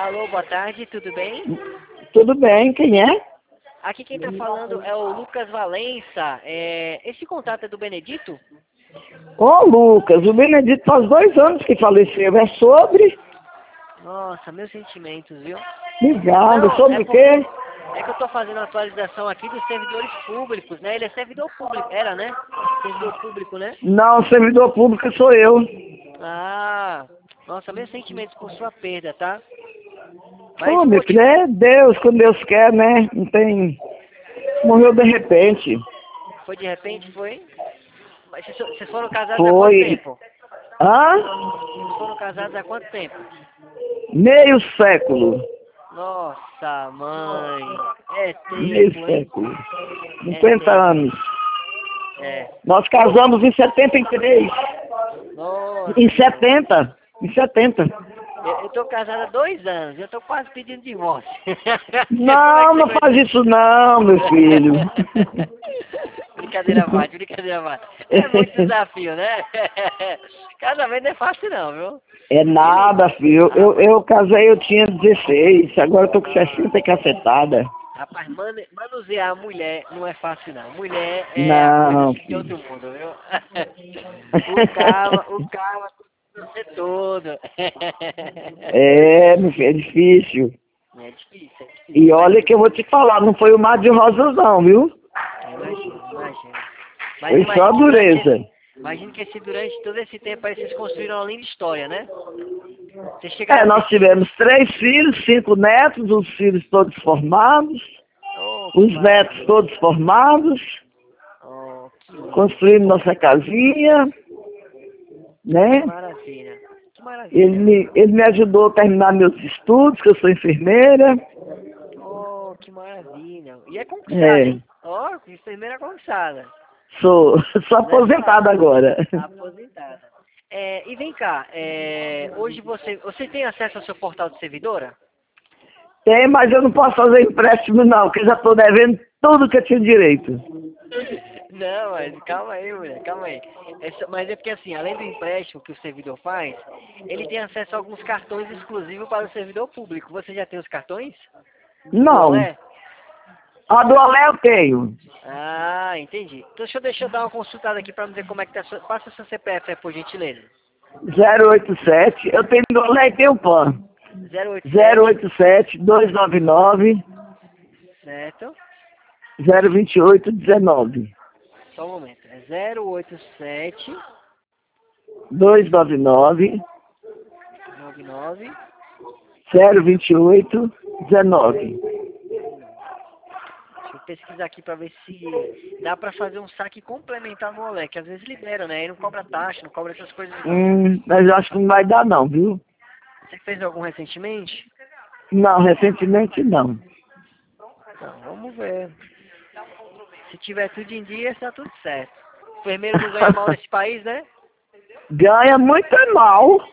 Alô, boa tarde, tudo bem? Tudo bem, quem é? Aqui quem tá falando é o Lucas Valença. Esse contato é do Benedito? Ô, Lucas, o Benedito faz 2 anos que faleceu. É sobre? Nossa, meus sentimentos, viu? Ligado, Não, sobre o quê? é que eu tô fazendo a atualização aqui dos servidores públicos, né? Ele é servidor público, era, né? Servidor público, né? Não, servidor público sou eu. Ah, nossa, meus sentimentos por sua perda, tá? Mas Ô, o meu filho, motivo... é Deus, quando Deus quer, né? Não tem... Morreu de repente. Foi de repente, foi? Mas vocês foram casados há quanto Foi... tempo? Hã? Vocês foram casados há quanto tempo? Meio século. Nossa, mãe. É Meio tempo, hein? século. É 50 tempo. anos. É. Nós casamos em 73. Em Nossa, mãe. 70. Em 70. Eu tô casado há 2 anos. Eu tô quase pedindo divórcio. Como é que Não, você não faz aguenta? isso não, meu filho. Brincadeira, Mate, brincadeira, Mate. É muito desafio, né? Casamento não é fácil não, viu? É Ele... nada, filho. Ah, Eu casei, eu tinha 16, agora eu tô com ah, 60 e cacetada. rapaz, manusear a mulher não é fácil não. Mulher é a coisa Não, assim de filho. outro mundo, viu? O calma você todo. É, meu filho, é difícil. É E difícil, mas olha que eu vou te falar, não foi o mar de rosas não, viu? imagino. Mas Foi só dureza. imagino que durante todo esse tempo aí vocês construíram uma linda história, né? Vocês É, chegaram a ter nós filhos? tivemos 3 filhos, 5 netos, os filhos todos formados, Oh, que os netos maravilha. todos formados, Oh, que lindo, que construímos bom. nossa casinha, Que né? maravilha. Que maravilha. Ele me ajudou a terminar meus estudos, que eu sou enfermeira. Oh, que maravilha. E é conquistada, É, hein? Ó, enfermeira conquistada. sou Não é aposentado fácil. agora. Aposentada. E vem cá, hoje você tem acesso ao seu portal de servidora? Tem, mas eu não posso fazer empréstimo não, porque eu já estou devendo tudo que eu tinha direito. Não, mas calma aí, mulher, calma aí. Mas é porque assim, além do empréstimo que o servidor faz, ele tem acesso a alguns cartões exclusivos para o servidor público. Você já tem os cartões? Do Não. Olé? A do Alé eu tenho. Ah, entendi. Então deixa eu dar uma consultada aqui para me ver como é que tá. Passa seu CPF aí, por gentileza. 087, eu tenho do Alé e tenho PAN. 087, 087 299 certo? 028 19. Só um momento. É 087 299 99. 028 19. Deixa eu pesquisar aqui para ver se dá para fazer um saque complementar no Olé, que às vezes libera, né? Aí não cobra taxa, não cobra essas coisas não. Mas eu acho que não vai dar não, viu? Você fez algum recentemente? Não, recentemente não. Então, vamos ver. Se tiver tudo em dia, está tudo certo. O enfermeiro não ganha mal nesse país, né? Ganha muito mal.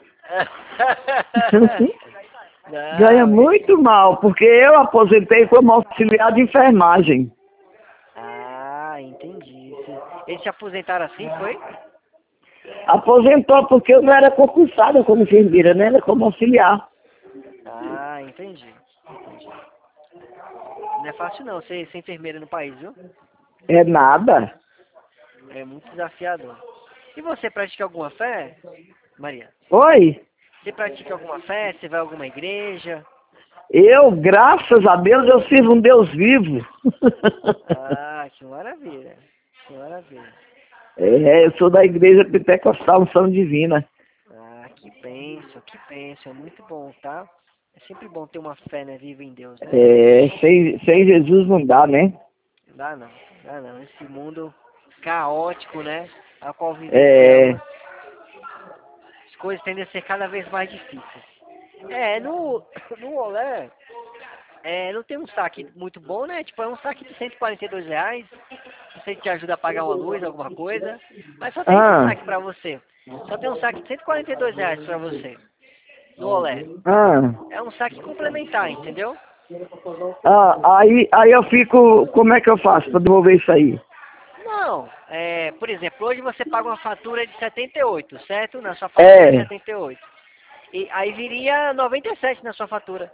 Ganha Não, muito mal, porque eu aposentei como auxiliar de enfermagem. Ah, entendi. Eles se aposentaram assim, foi? Aposentou porque eu não era concursada como enfermeira, né? Era como auxiliar. Ah, entendi. Não é fácil não ser enfermeira no país, viu? É nada. É muito desafiador. E você pratica alguma fé, Maria? Oi? Você pratica alguma fé? Você vai a alguma igreja? Eu, graças a Deus, eu sirvo um Deus vivo. Ah, que maravilha. Que maravilha. É, eu sou da igreja Pentecostal Unção Divina. Ah, que bênção, que bênção. É muito bom, tá? É sempre bom ter uma fé, né, viva em Deus, né? É, sem Jesus não dá, né? Dá não, dá não. Esse mundo caótico, né? A qual É, vivenciamos, as coisas tendem a ser cada vez mais difíceis. No Olé, não tem um saque muito bom, né? Tipo, é um saque de R$ 142. Não sei se te ajuda a pagar uma luz, alguma coisa. Mas só tem esse ah, saque pra você. Só tem um saque de R$ 142 pra você. No Olé. ah, É um saque complementar, entendeu? aí eu fico, como é que eu faço para devolver isso aí? Não, por exemplo, hoje você paga uma fatura de 78, certo? Na sua fatura é É, 78. E aí viria 97 na sua fatura.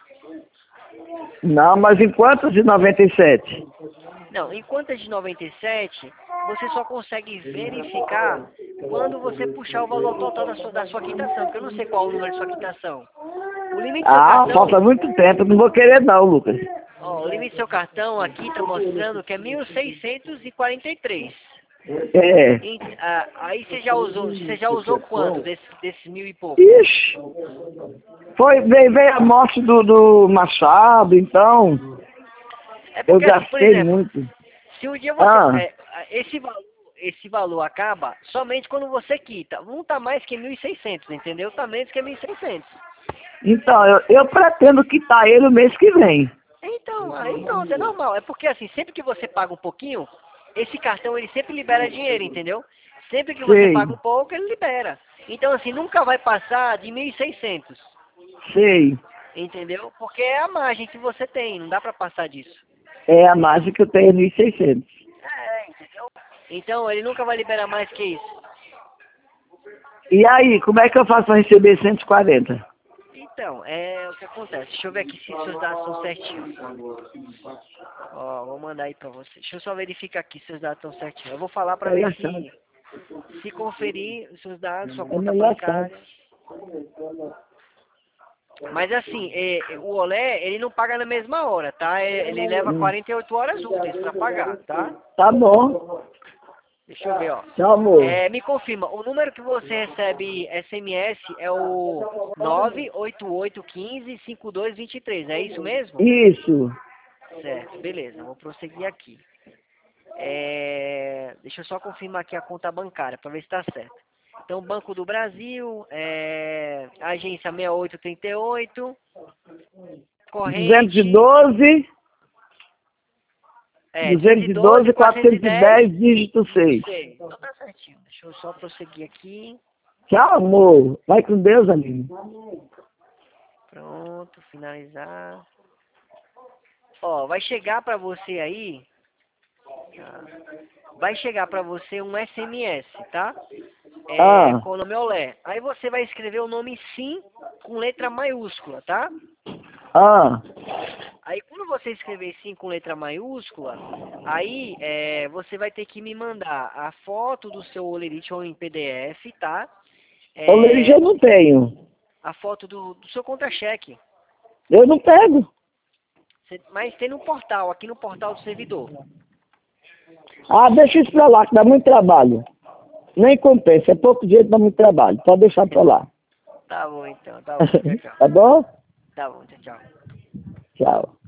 Não, mas em quantos de 97? Não, em contas de 97, você só consegue verificar quando você puxar o valor total da sua quitação, porque eu não sei qual é o número de sua quitação. O limite do seu Ah, cartão, falta muito tempo, não vou querer não, Lucas. ó, o limite do seu cartão aqui está mostrando que é 1.643. É. Aí você já usou quanto desses 1.000 e pouco? Ixi. Veio a morte do Machado, então É eu porque, assim, por gastei exemplo, muito. se um dia você... Ah, esse valor acaba somente quando você quita. Não tá mais que 1.600, entendeu? Tá menos que 1.600. então, eu pretendo quitar ele o mês que vem. Então, aí pronto, é normal. É porque assim, sempre que você paga um pouquinho, esse cartão ele sempre libera dinheiro, entendeu? Sempre que você Sei, paga um pouco, ele libera. Então assim, nunca vai passar de 1.600, sei. entendeu? Porque é a margem que você tem, não dá pra passar disso. É a margem que eu tenho 1.600. Entendeu? Então ele nunca vai liberar mais que isso. E aí, como é que eu faço para receber 140? Então, é o que acontece. Deixa eu ver aqui se seus dados são certinhos. Ó, vou mandar aí pra você. Deixa eu só verificar aqui se seus dados estão certinhos. Eu vou falar pra É ver engraçado. se conferir os seus dados, sua É conta melhor sabe. bancária. Mas assim, o Olé, ele não paga na mesma hora, tá? Ele leva 48 horas úteis pra pagar, tá? Tá bom. Deixa eu ver, ó. Tchau, amor. Me confirma, o número que você recebe SMS é o 988155223, é isso mesmo? Isso. Certo, beleza, vou prosseguir aqui. Deixa eu só confirmar aqui a conta bancária para ver se está certo. Então, Banco do Brasil, agência 6838, corrente 212, 212 212, 410, 410, dígito 6. sei. Então tá certinho. Deixa eu só prosseguir aqui. Tchau, amor. Vai com Deus, Aline. Pronto, finalizar. Ó, vai chegar para você aí, tá? Vai chegar para você um SMS, tá? Ah, Com o nome Olé. Aí você vai escrever o nome Sim com letra maiúscula, tá? ah. Aí quando você escrever Sim com letra maiúscula, aí você vai ter que me mandar a foto do seu olerite ou em PDF, tá? Hoje eu não tenho. A foto do seu contra-cheque. Eu não pego. Mas tem no portal, aqui no portal do servidor. Ah, deixa isso pra lá, que dá muito trabalho. Nem compensa, é pouco dinheiro, dá muito trabalho. Pode deixar pra lá. Tá bom então, tá bom, tchau, tchau. Tá bom? Tá bom, tchau, tchau. Tchau.